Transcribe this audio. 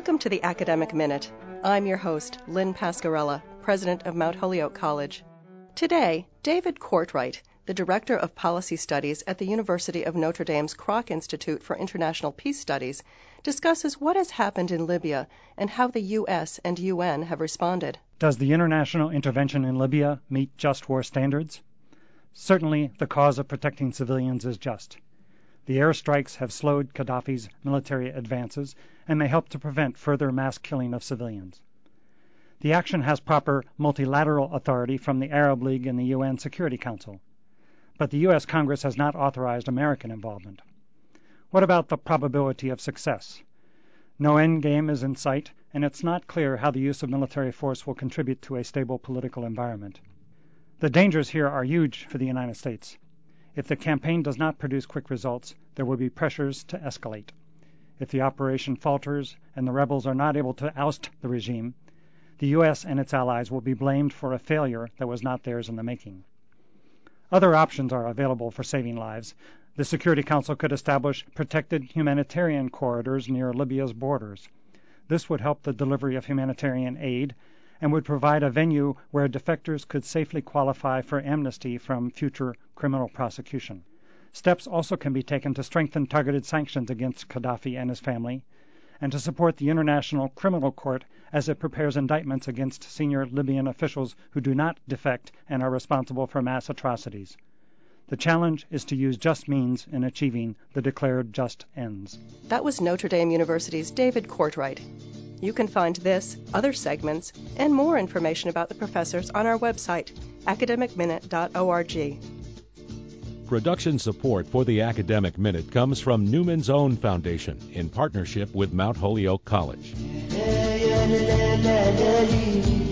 Welcome to the Academic Minute. I'm your host, Lynn Pascarella, president of Mount Holyoke College. Today, David Courtwright, the Director of Policy Studies at the University of Notre Dame's Kroc Institute for International Peace Studies, discusses what has happened in Libya and how the U.S. and UN have responded. Does the international intervention in Libya meet just war standards? Certainly, the cause of protecting civilians is just. The airstrikes have slowed Gaddafi's military advances and may help to prevent further mass killing of civilians. The action has proper multilateral authority from the Arab League and the UN Security Council. But the U.S. Congress has not authorized American involvement. What about the probability of success? No end game is in sight, and it's not clear how the use of military force will contribute to a stable political environment. The dangers here are huge for the United States. If the campaign does not produce quick results, there will be pressures to escalate. If the operation falters and the rebels are not able to oust the regime, the U.S. and its allies will be blamed for a failure that was not theirs in the making. Other options are available for saving lives. The Security Council could establish protected humanitarian corridors near Libya's borders. This would help the delivery of humanitarian aid and would provide a venue where defectors could safely qualify for amnesty from future criminal prosecution. Steps also can be taken to strengthen targeted sanctions against Gaddafi and his family, and to support the International Criminal Court as it prepares indictments against senior Libyan officials who do not defect and are responsible for mass atrocities. The challenge is to use just means in achieving the declared just ends. That was Notre Dame University's David Courtwright. You can find this, other segments, and more information about the professors on our website, academicminute.org. Production support for the Academic Minute comes from Newman's Own Foundation in partnership with Mount Holyoke College.